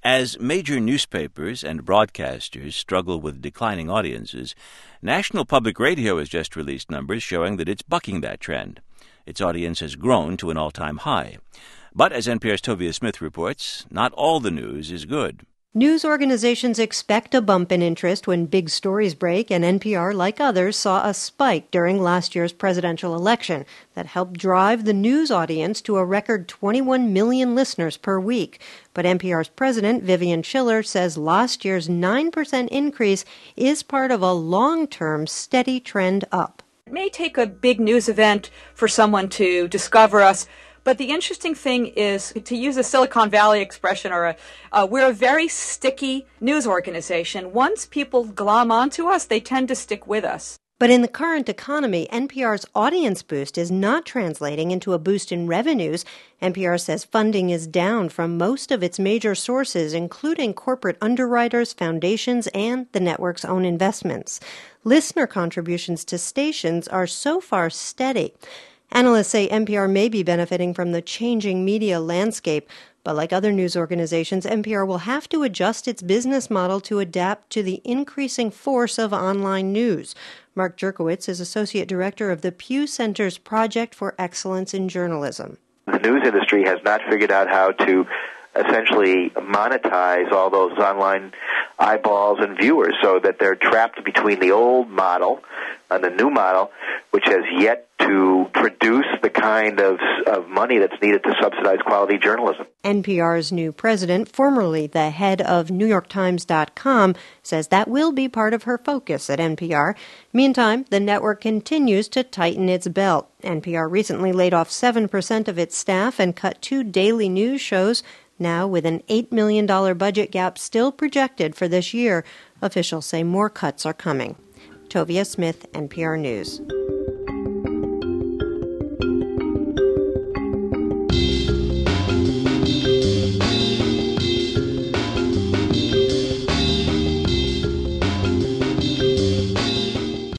As major newspapers and broadcasters struggle with declining audiences, National Public Radio has just released numbers showing that it's bucking that trend. Its audience has grown to an all-time high. But as NPR's Tovia Smith reports, not all the news is good. News organizations expect a bump in interest when big stories break, and NPR, like others, saw a spike during last year's presidential election that helped drive the news audience to a record 21 million listeners per week. But NPR's president, Vivian Schiller, says last year's 9% increase is part of a long-term steady trend up. It may take a big news event for someone to discover us. But the interesting thing is, to use a Silicon Valley expression, we're a very sticky news organization. Once people glom onto us, they tend to stick with us. But in the current economy, NPR's audience boost is not translating into a boost in revenues. NPR says funding is down from most of its major sources, including corporate underwriters, foundations, and the network's own investments. Listener contributions to stations are so far steady. Analysts say NPR may be benefiting from the changing media landscape, but like other news organizations, NPR will have to adjust its business model to adapt to the increasing force of online news. Mark Jerkowitz is Associate Director of the Pew Center's Project for Excellence in Journalism. The news industry has not figured out how to essentially monetize all those online eyeballs and viewers, so that they're trapped between the old model and the new model, which has yet to produce the kind of money that's needed to subsidize quality journalism. NPR's new president, formerly the head of NewYorkTimes.com, says that will be part of her focus at NPR. Meantime, the network continues to tighten its belt. NPR recently laid off 7% of its staff and cut 2 daily news shows. Now, with an $8 million budget gap still projected for this year, officials say more cuts are coming. Tovia Smith, NPR News.